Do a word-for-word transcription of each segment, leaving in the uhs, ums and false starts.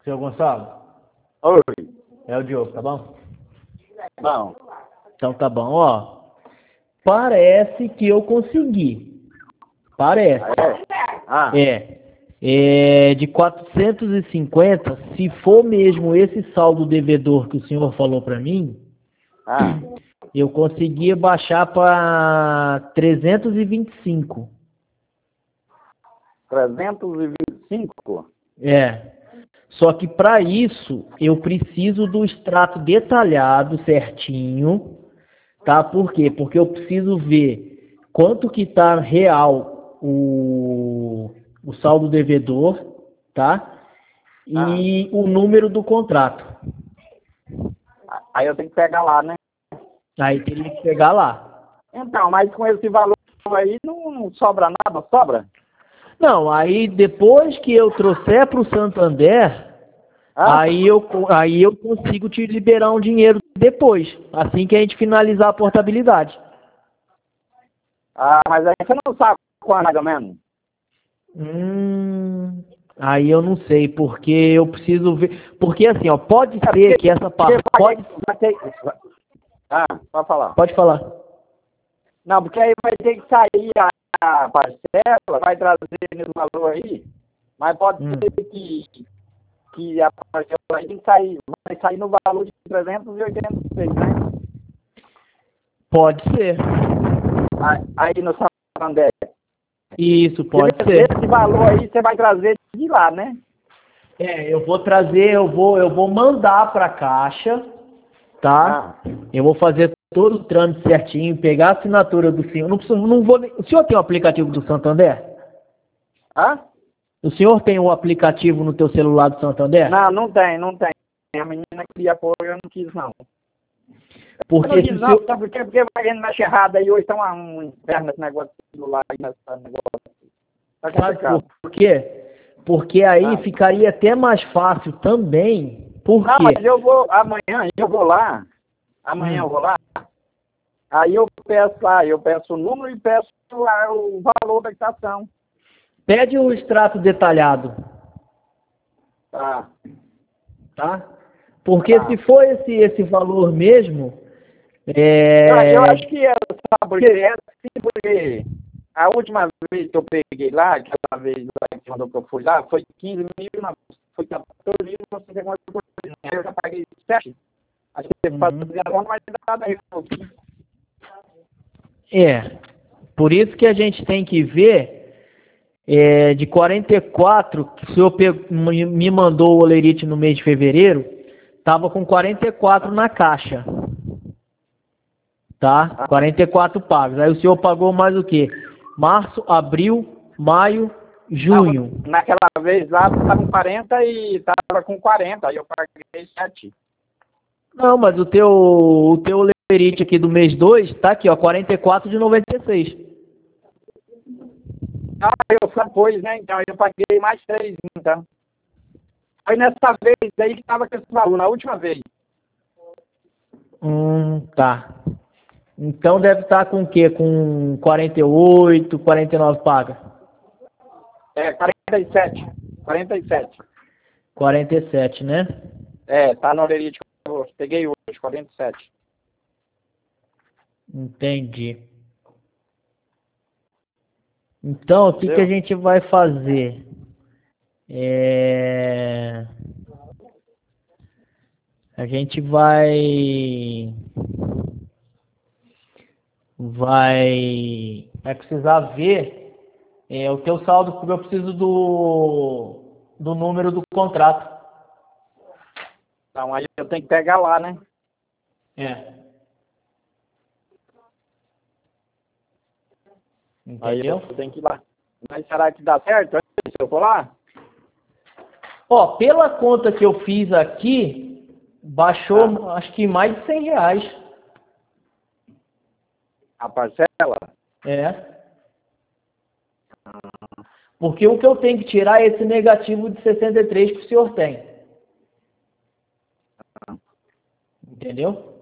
Seu Gonçalo? Oi. É o Diogo, tá bom? Não. Então tá bom, ó. Parece que eu consegui. Parece. Ah, É. É de quatrocentos e cinquenta, se for mesmo esse saldo devedor que o senhor falou pra mim, ah, eu consegui baixar para trezentos e vinte e cinco. trezentos e vinte e cinco? É. Só que para isso eu preciso do extrato detalhado certinho, tá? Por quê? Porque eu preciso ver quanto que tá real o, o saldo devedor, tá? Ah, E o número do contrato. aí eu tenho que pegar lá, né? Aí teria que pegar lá. Então, mas com esse valor aí não, não sobra nada, sobra? Não, aí depois que eu trouxer para o Santander, Ah, aí eu, aí eu consigo te liberar um dinheiro depois, assim que a gente finalizar a portabilidade. ah, mas aí você não sabe quando, mais ou menos. Hum, aí eu não sei, porque eu preciso ver. Porque assim, ó, pode É ser porque, que essa porque parte. vai, Pode, ter, vai ter... Ah, pode falar. pode falar. Não, porque aí vai ter que sair a, a parcela, vai trazer nesse valor aí, mas pode Hum, ser que, que a parcela aí tem que sair, vai sair no valor de trezentos e oitenta e seis, né? pode ser. Aí aí no Santander. Isso, E pode ser. esse valor aí você vai trazer de lá, né? É, eu vou trazer, eu vou, eu vou mandar para a caixa, tá? Ah, Eu vou fazer todo o trâmite certinho, pegar a assinatura do senhor. Não preciso, não vou. nem- O senhor tem o aplicativo do Santander? hã? O senhor tem o aplicativo no teu celular do Santander? Não, não tem, não tem. A menina queria pôr, eu não quis não. Eu não Porque se quis o não, senhor. sabe por quê? Porque vai gente mexe errado aí, hoje tá uma- um inferno nesse negócio de celular, nesse negócio. Tá Sabe complicado. por quê? Porque aí Ah. ficaria até mais fácil também. Por Não, quê? mas eu vou, amanhã eu vou lá, amanhã Hum. eu vou lá, aí eu peço lá, eu peço o número e peço lá o valor da estação. Pede o extrato detalhado, Tá, tá? Porque se tá. for esse, esse valor mesmo, Eu, eu é. acho que é, sabe por quê? É assim, porque a última vez que eu peguei lá, aquela vez lá que mandou que eu fui lá, foi quinze mil, não, foi quatorze mil, não sei quanto coisa. Aí eu já paguei sete. Acho que você Uhum. fazer a conta, mas nada aí. É. Por isso que a gente tem que ver é, de quarenta e quatro, que o senhor pe- me me mandou o olerite no mês de fevereiro, tava com quarenta e quatro na caixa, tá? Ah, quarenta e quatro pagos. Aí o senhor pagou mais o quê? Março, abril, maio, não, junho. naquela vez lá estava com quarenta e estava com quarenta, aí eu paguei sete. Não, mas o teu, o teu olerite aqui do mês dois tá aqui, ó, quarenta e quatro de noventa e seis. Ah, eu só pus, né? Então eu paguei mais três, então. Foi nessa vez aí que estava com esse valor, na última vez. Hum, tá. Então deve estar com o quê? Com quarenta e oito, quarenta e nove paga. É, quarenta e sete. quarenta e sete. quarenta e sete, né? É, tá na orelha de eu peguei hoje, quarenta e sete. Entendi. Então, o que, que a Entendeu? gente vai fazer? É... A gente vai... Vai... Vai precisar ver é, o teu saldo, porque eu preciso do, do número do contrato. Então aí eu tenho que pegar lá, né? É. Aí Entendeu? eu tenho que ir lá. Mas será que dá certo se eu for lá? Ó, pela conta que eu fiz aqui, baixou Ah, acho que mais de cem reais. a parcela? É. Porque o que eu tenho que tirar é esse negativo de sessenta e três que o senhor tem. Entendeu?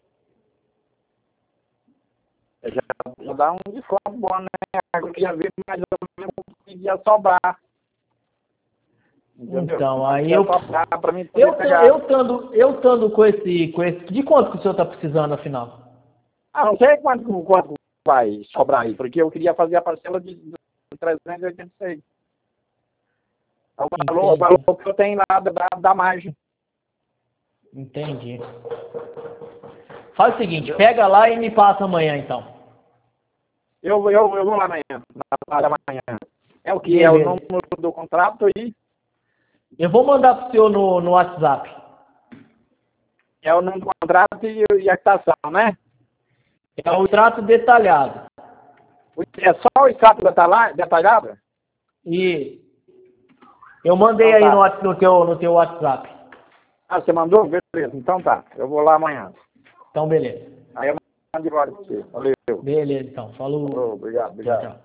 Já, já dá um desconto bom, né? Eu queria ver mais ou menos o que ia sobrar. Entendeu? Então, aí É eu. só pra, pra mim poder Eu, tô- pegar. eu tando, eu tando com esse, com esse. De quanto que o senhor está precisando, afinal? Ah, não sei quanto, quanto vai sobrar aí, porque eu queria fazer a parcela de, de trezentos e oitenta e seis. É o valor, o valor que eu tenho lá da, da margem. Entendi. Faz o seguinte, pega lá e me passa amanhã, então. Eu, eu, eu vou lá amanhã, na parte da manhã. É o que? É o Beleza. número do contrato aí? Eu vou mandar pro senhor no, no WhatsApp. É o número do contrato e, e a quitação, né? É o trato detalhado. É só o extrato detalha- detalhado? E eu mandei Então aí no, tá. Whats- no, teu, no teu WhatsApp. Ah, você mandou? Beleza, então tá. Eu vou lá amanhã. Então, beleza. Aí eu mando de volta pra você. Valeu. Beleza, então. Falou. Falou, obrigado, Tchau, obrigado. tchau.